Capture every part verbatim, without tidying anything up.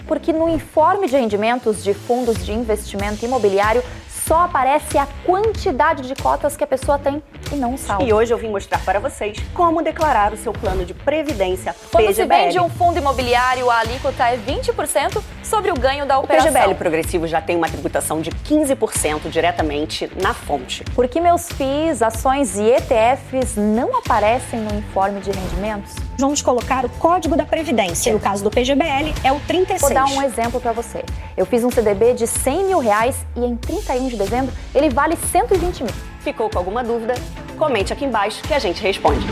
porque no informe de rendimentos de fundos de investimento imobiliário só aparece a quantidade de cotas que a pessoa tem e não o saldo. E hoje eu vim mostrar para vocês como declarar o seu plano de previdência Quando P G B L. se vende um fundo imobiliário, a alíquota é vinte por cento sobre o ganho da operação. O P G B L progressivo já tem uma tributação de quinze por cento diretamente na fonte. Por que meus F I Is, ações e E T Fs não aparecem no informe de rendimentos? Vamos colocar o código da Previdência. No caso do P G B L, é o trinta e seis. Vou dar um exemplo para você. Eu fiz um C D B de cem mil reais e em trinta e um de dezembro ele vale cento e vinte mil. Ficou com alguma dúvida? Comente aqui embaixo que a gente responde.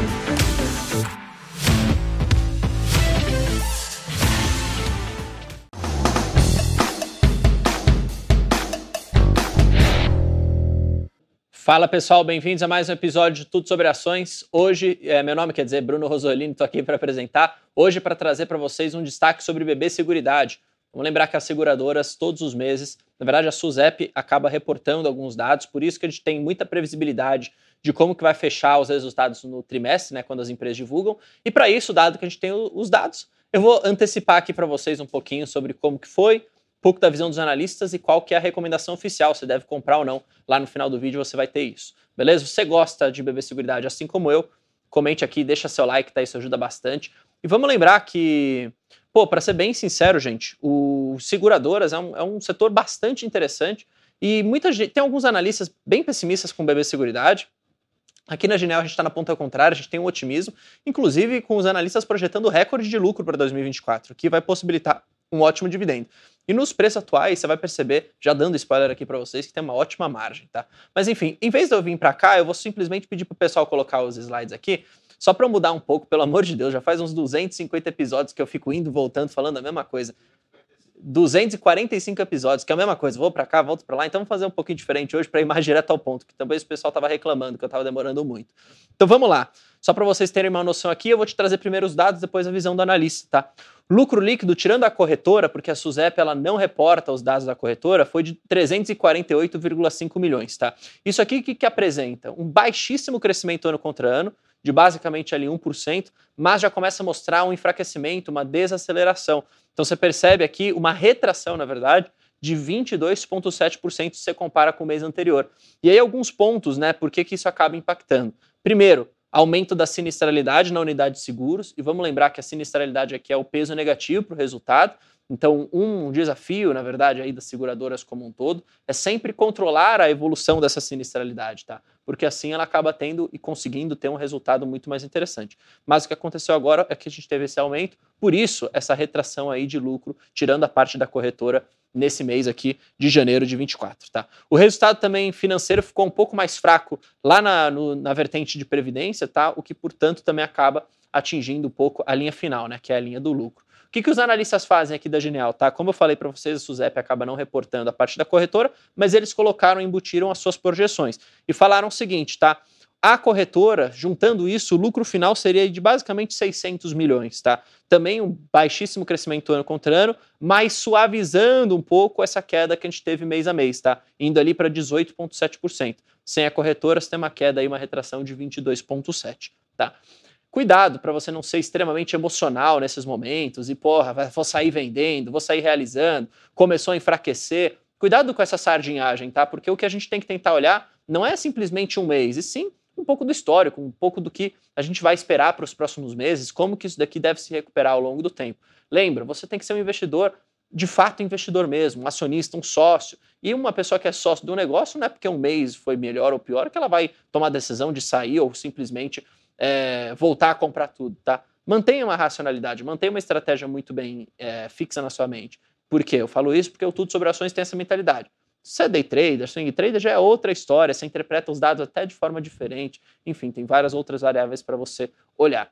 Fala pessoal, bem-vindos a mais um episódio de Tudo Sobre Ações. Hoje, é, meu nome quer dizer Bruno Rosolini, estou aqui para apresentar. Hoje para trazer para vocês um destaque sobre B B Seguridade. Vamos lembrar que as seguradoras, todos os meses, na verdade a SUSEP acaba reportando alguns dados, por isso que a gente tem muita previsibilidade de como que vai fechar os resultados no trimestre, né, quando as empresas divulgam. E para isso, dado que a gente tem os dados, eu vou antecipar aqui para vocês um pouquinho sobre como que foi, um pouco da visão dos analistas e qual que é a recomendação oficial, se deve comprar ou não. Lá no final do vídeo você vai ter isso, beleza? Se você gosta de B B Seguridade assim como eu, comente aqui, deixa seu like, tá? Isso ajuda bastante. E vamos lembrar que, pô, para ser bem sincero, gente, o seguradoras é um, é um setor bastante interessante e muita gente, tem alguns analistas bem pessimistas com B B Seguridade. Aqui na Genial a gente está na ponta contrária, a gente tem um otimismo, inclusive com os analistas projetando recorde de lucro para dois mil e vinte e quatro, que vai possibilitar um ótimo dividendo. E nos preços atuais, você vai perceber, já dando spoiler aqui para vocês, que tem uma ótima margem, tá? Mas enfim, em vez de eu vir para cá, eu vou simplesmente pedir pro pessoal colocar os slides aqui, só para eu mudar um pouco, pelo amor de Deus, já faz uns duzentos e cinquenta episódios que eu fico indo, voltando, falando a mesma coisa. duzentos e quarenta e cinco episódios, que é a mesma coisa, vou para cá, volto para lá, então vamos fazer um pouquinho diferente hoje para ir mais direto ao ponto, que também o pessoal estava reclamando que eu estava demorando muito. Então vamos lá, só para vocês terem uma noção aqui, eu vou te trazer primeiro os dados, depois a visão do analista, tá? Lucro líquido, tirando a corretora, porque a SUSEP ela não reporta os dados da corretora, foi de trezentos e quarenta e oito vírgula cinco milhões, tá? Isso aqui o que, que apresenta? Um baixíssimo crescimento ano contra ano, de basicamente ali um por cento, mas já começa a mostrar um enfraquecimento, uma desaceleração. Então você percebe aqui uma retração, na verdade, de vinte e dois vírgula sete por cento se você compara com o mês anterior. E aí alguns pontos, né, por que que isso acaba impactando? Primeiro, aumento da sinistralidade na unidade de seguros, e vamos lembrar que a sinistralidade aqui é o peso negativo para o resultado. Então, um desafio, na verdade, aí das seguradoras como um todo, é sempre controlar a evolução dessa sinistralidade, tá? Porque assim ela acaba tendo e conseguindo ter um resultado muito mais interessante. Mas o que aconteceu agora é que a gente teve esse aumento, por isso essa retração aí de lucro, tirando a parte da corretora nesse mês aqui de janeiro de vinte e quatro, tá? O resultado também financeiro ficou um pouco mais fraco lá na, no, na vertente de previdência, tá? O que, portanto, também acaba atingindo um pouco a linha final, né? Que é a linha do lucro. O que, que os analistas fazem aqui da Genial, tá? Como eu falei para vocês, a SUSEP acaba não reportando a parte da corretora, mas eles colocaram, embutiram as suas projeções e falaram o seguinte, tá? A corretora, juntando isso, o lucro final seria de basicamente seiscentos milhões, tá? Também um baixíssimo crescimento ano contra ano, mas suavizando um pouco essa queda que a gente teve mês a mês, tá? Indo ali para dezoito vírgula sete por cento. Sem a corretora, você tem uma queda aí, uma retração de vinte e dois vírgula sete por cento, tá? Cuidado para você não ser extremamente emocional nesses momentos e, porra, vou sair vendendo, vou sair realizando, começou a enfraquecer. Cuidado com essa sardinhagem, tá? Porque o que a gente tem que tentar olhar não é simplesmente um mês, e sim um pouco do histórico, um pouco do que a gente vai esperar para os próximos meses, como que isso daqui deve se recuperar ao longo do tempo. Lembra, você tem que ser um investidor, de fato investidor mesmo, um acionista, um sócio. E uma pessoa que é sócio do negócio não é porque um mês foi melhor ou pior que ela vai tomar a decisão de sair ou simplesmente é, voltar a comprar tudo, tá? Mantenha uma racionalidade, mantenha uma estratégia muito bem é, fixa na sua mente. Por quê? Eu falo isso porque o Tudo Sobre Ações tem essa mentalidade. Se você é day trader, swing trader já é outra história, você interpreta os dados até de forma diferente, enfim, tem várias outras variáveis para você olhar.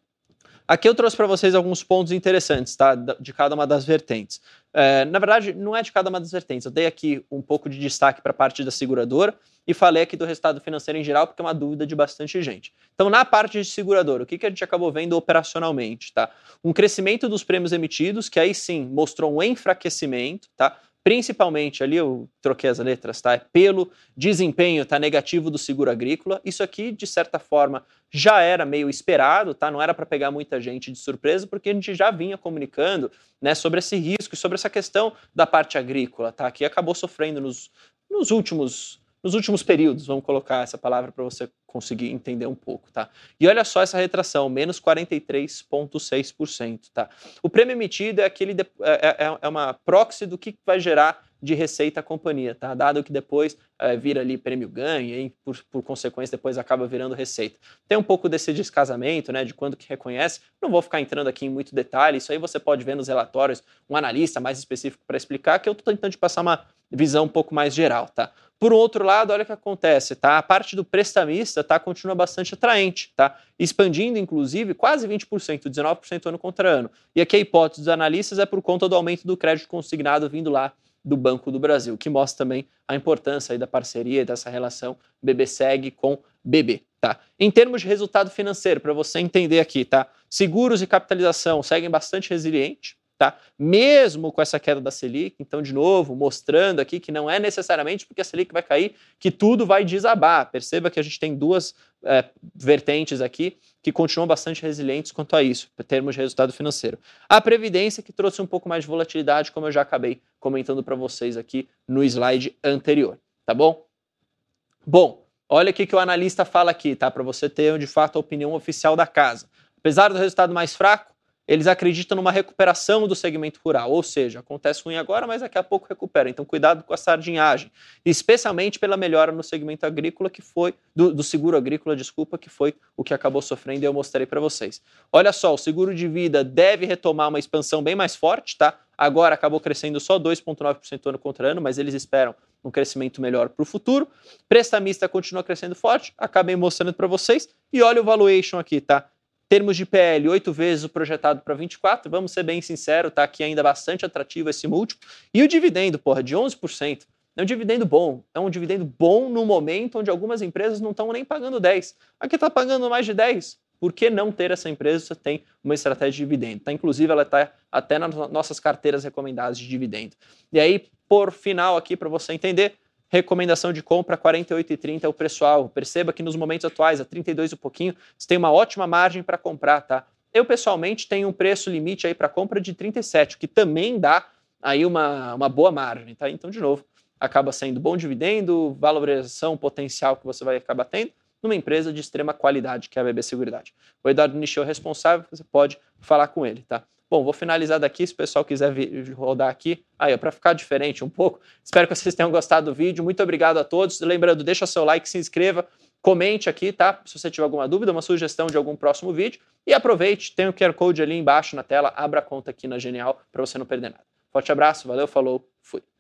Aqui eu trouxe para vocês alguns pontos interessantes, tá, de cada uma das vertentes. É, na verdade, não é de cada uma das vertentes, eu dei aqui um pouco de destaque para a parte da seguradora e falei aqui do resultado financeiro em geral, porque é uma dúvida de bastante gente. Então, na parte de seguradora, o que, que a gente acabou vendo operacionalmente, tá? Um crescimento dos prêmios emitidos, que aí sim mostrou um enfraquecimento, tá? Principalmente ali, eu troquei as letras, tá? É pelo desempenho, tá, negativo do seguro agrícola. Isso aqui, de certa forma, já era meio esperado, tá? Não era para pegar muita gente de surpresa, porque a gente já vinha comunicando, né, sobre esse risco e sobre essa questão da parte agrícola, tá? Que acabou sofrendo nos, nos últimos nos últimos períodos, vamos colocar essa palavra para você conseguir entender um pouco, tá? E olha só essa retração, menos quarenta e três vírgula seis por cento, tá? O prêmio emitido é aquele de, é, é, é uma proxy do que vai gerar de receita a companhia, tá? Dado que depois é, vira ali prêmio ganho e por, por consequência depois acaba virando receita. Tem um pouco desse descasamento, né, de quando que reconhece. Não vou ficar entrando aqui em muito detalhe, isso aí você pode ver nos relatórios, um analista mais específico para explicar, que eu estou tentando te passar uma visão um pouco mais geral, tá? Por outro lado, olha o que acontece, tá? A parte do prestamista, tá, continua bastante atraente, tá? Expandindo, inclusive, quase vinte por cento, dezenove por cento ano contra ano. E aqui a hipótese dos analistas é por conta do aumento do crédito consignado vindo lá do Banco do Brasil, que mostra também a importância aí da parceria e dessa relação B B Seg com B B, tá? Em termos de resultado financeiro, para você entender aqui, tá? Seguros e capitalização seguem bastante resilientes, tá? Mesmo com essa queda da Selic, então, de novo, mostrando aqui que não é necessariamente porque a Selic vai cair que tudo vai desabar. Perceba que a gente tem duas é, vertentes aqui que continuam bastante resilientes quanto a isso, em termos de resultado financeiro. A Previdência, que trouxe um pouco mais de volatilidade, como eu já acabei comentando para vocês aqui no slide anterior, tá bom? Bom, olha o que o analista fala aqui, tá? Para você ter, de fato, a opinião oficial da casa. Apesar do resultado mais fraco, eles acreditam numa recuperação do segmento rural, ou seja, acontece ruim agora, mas daqui a pouco recupera. Então, cuidado com a sardinhagem, especialmente pela melhora no segmento agrícola, que foi, do, do seguro agrícola, desculpa, que foi o que acabou sofrendo e eu mostrei para vocês. Olha só, o seguro de vida deve retomar uma expansão bem mais forte, tá? Agora acabou crescendo só dois vírgula nove por cento ano contra ano, mas eles esperam um crescimento melhor para o futuro. Prestamista continua crescendo forte, acabei mostrando para vocês. E olha o valuation aqui, tá? Termos de P L, oito vezes o projetado para vinte e quatro, vamos ser bem sinceros, tá aqui ainda bastante atrativo esse múltiplo. E o dividendo, porra, de onze por cento, é um dividendo bom. É um dividendo bom no momento onde algumas empresas não estão nem pagando dez. Aqui está pagando mais de dez. Por que não ter essa empresa se você tem uma estratégia de dividendo? Tá? Inclusive, ela está até nas nossas carteiras recomendadas de dividendo. E aí, por final aqui, para você entender, recomendação de compra quarenta e oito e trinta é o preço-alvo. Perceba que nos momentos atuais, a trinta e dois e pouquinho, você tem uma ótima margem para comprar, tá? Eu, pessoalmente, tenho um preço limite aí para compra de trinta e sete, que também dá aí uma, uma boa margem, tá? Então, de novo, acaba sendo bom dividendo, valorização potencial que você vai acabar tendo numa empresa de extrema qualidade, que é a B B Seguridade. O Eduardo Nichel é responsável, você pode falar com ele, tá? Bom, vou finalizar daqui, se o pessoal quiser vir, rodar aqui, aí, para ficar diferente um pouco. Espero que vocês tenham gostado do vídeo, muito obrigado a todos. Lembrando, deixa seu like, se inscreva, comente aqui, tá? Se você tiver alguma dúvida, uma sugestão de algum próximo vídeo. E aproveite, tem o Q R Code ali embaixo na tela, abra a conta aqui na Genial, para você não perder nada. Forte abraço, valeu, falou, fui.